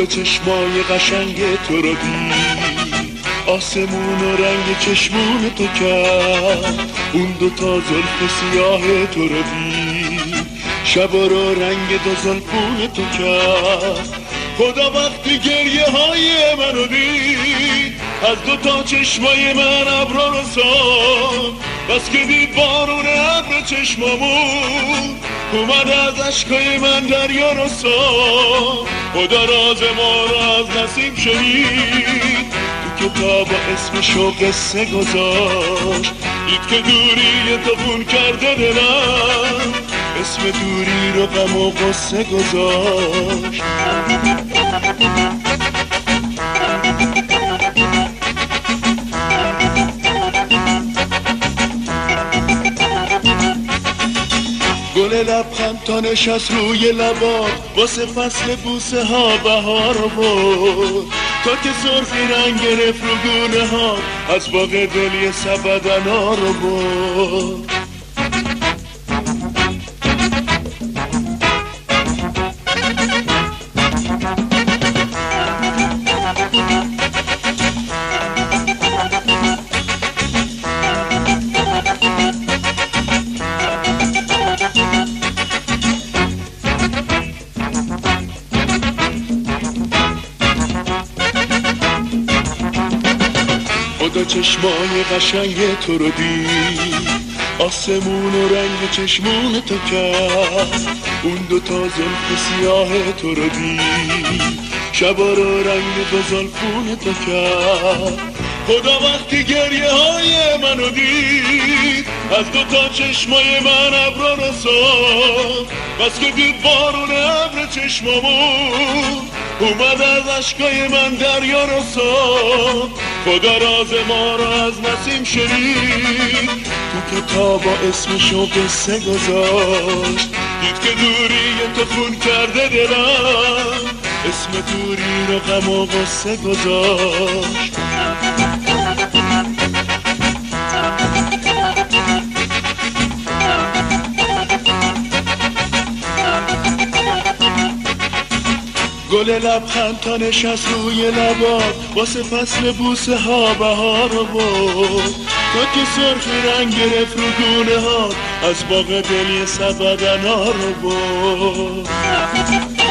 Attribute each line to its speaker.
Speaker 1: خدا چشمای قشنگ تو رو دید، آسمون و رنگ چشمون تو کرد، اون دوتا زلف سیاه تو رو دید، شبا رو رنگ دو زلفون تو کرد. خدا وقتی گریه های منو دید، از دوتا چشمای من ابرا رو ساد، بس که دید بارون ابر چشمامون اومد از عشقای من دریا رو ساد. خدا راز ما رو از نسیم شنید، تو کتاب اسمشو قصه گذاشت، دید که دوری تو خون کرده دلم، اسم دوری رو غم و غصه گذاشت. گل لبخند تا نشست روی لبات، واسه فصل بوسه ها بهار بود، تا که سرخی رنگ گرفت رو گونه ها، از باغ دل یه سبد انار بود. خدا چشمای قشنگ تو رو دید، آسمون و رنگ چشمون تو کرد، اون دوتا زلف سیاه تو رو دید، شبا رو رنگ دو زلفون تو کرد. خدا وقتی گریه های منو دید، از دوتا چشمای من ابرا رو ساد، بس که دید بارون ابر چشمامون اومد از عشقای من دریا رو ساد. خدا راز ما رو از نسیم شنید، تو کتاب اسمشو قصه گذاشت، دید که دوری تو خون کرده دلم، اسم دوری رو غم و غصه گذاشت. گل لبخند تا نشست روی لبات، واسه فصل بوسه ها بهار بود، تا که سرخی رنگ گرفت رو گونه ها، از باغ دل یه سبد انار بود.